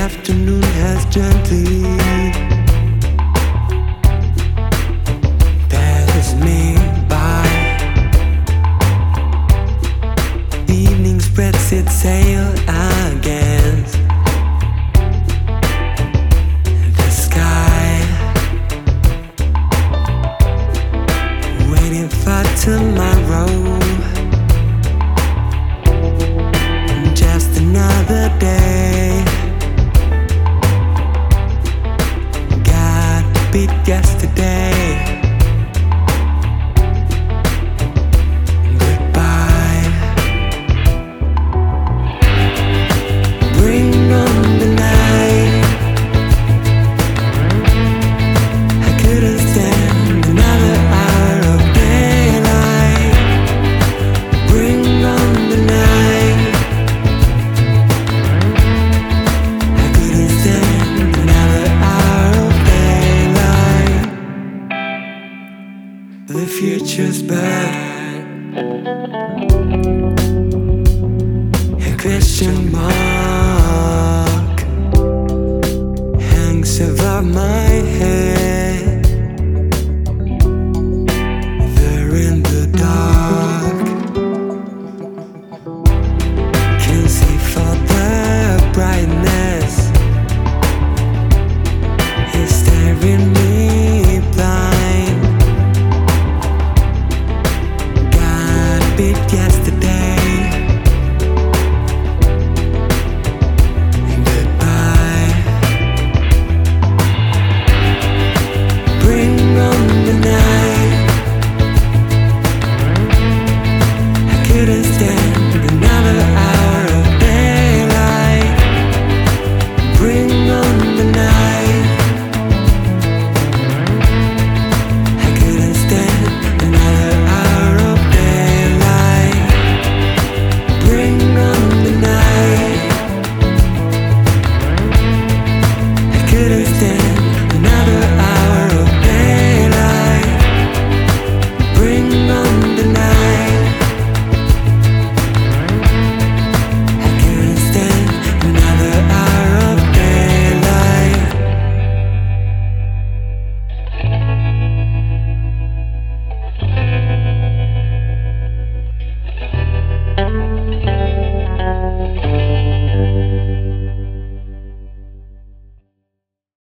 afternoon has gently passes me by. The evening spreads its sail against the sky, waiting for tomorrow. Just another day. God beat yesterday. Goodbye. Bring on the night. I couldn't stand another hour of daylight. Bring on the night. I couldn't stand another hour of daylight. The future's bad. A question mark hangs above my head. There in the dark, can see for the brightness is staring me blind. God beat yesterday.